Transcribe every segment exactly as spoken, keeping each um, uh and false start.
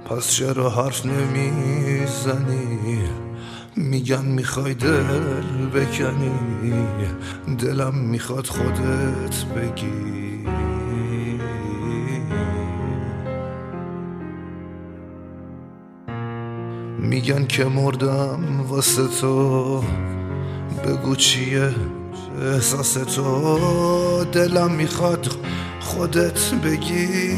پس چرا حرف نمیزنی؟ میگن میخوای دل بکنی، دلم میخواد خودت بگی. میگن که مردم واسه تو، بگو چیه احساس تو، دلم میخواد خودت بگی.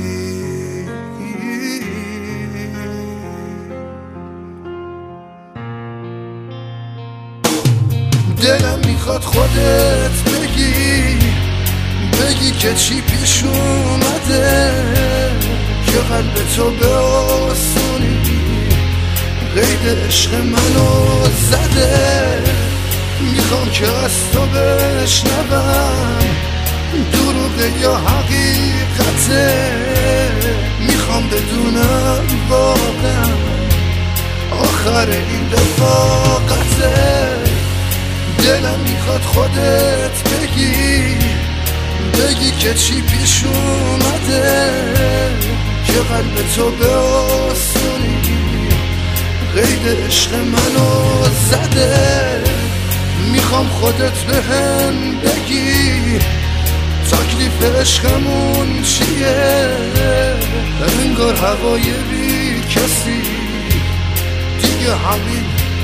دلم میخواد خودت بگی، بگی که چی پیش اومده، که قلب تو به آسونی قید عشق منو زده. میخوام که از تو بشنوم دروغه یا حقیقته، میخوام بدونم واقعا آخر این رفاقته. دلم میخواد خودت بگی، بگی که چی پیش اومده، که قلب تو به آسونی قید عشق منو زده. میخوام خودت بهم بگی تکلیف عشقمون چیه، انگار هوای بی کسی دیگه همین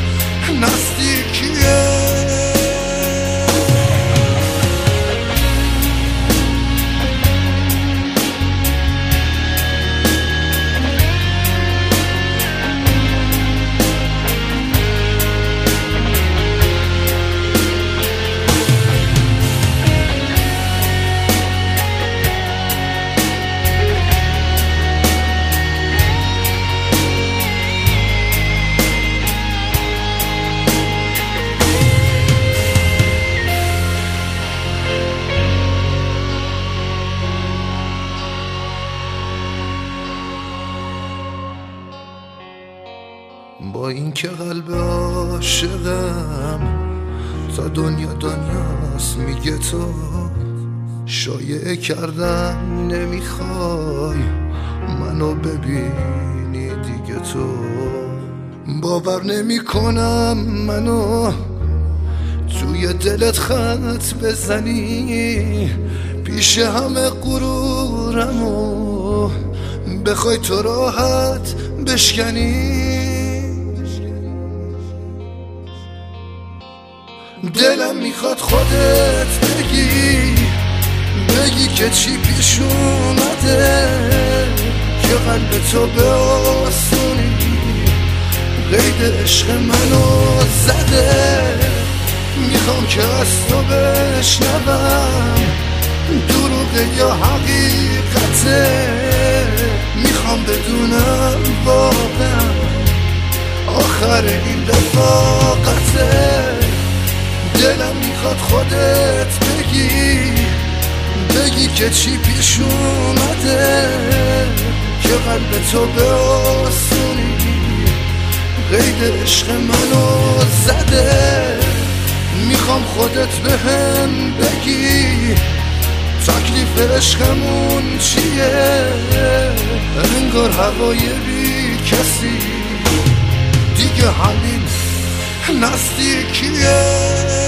نزدیکیه. با این که قلب عاشقم تا دنیا دنیاست، میگه تو شایعه کردن نمیخوای منو ببینی دیگه. تو باور نمی کنم منو توی دلت خط بزنی، پیش همه غرورمو بخوای تو راحت بشکنی. دلم میخواد خودت بگی، بگی که چی پیش اومده، که قلب تو به آسونی قید عشق منو زده. میخوام که از تو بشنوم دروغه یا حقیقته، میخوام بدونم واقعا آخر این رفاقته. دلم میخواد خودت بگی، بگی که چی پیش اومده، که قلب تو به آسونی قید عشق منو زده. میخوام خودت بهم بگی تکلیف عشقمون چیه، انگار هوای بی کسی دیگه همین نزدیکیه.